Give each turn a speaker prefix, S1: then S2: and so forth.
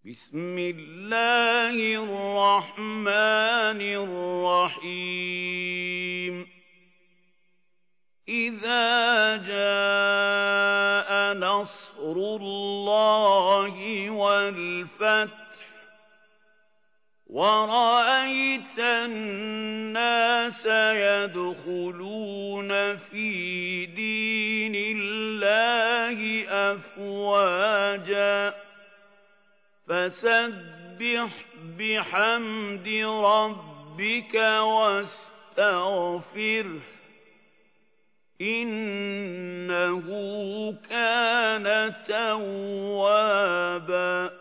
S1: بسم الله الرحمن الرحيم إذا جاء نصر الله والفتح ورأيت الناس يدخلون في دين الله أفواجا فسبح بحمد ربك واستغفره إنه كان توابا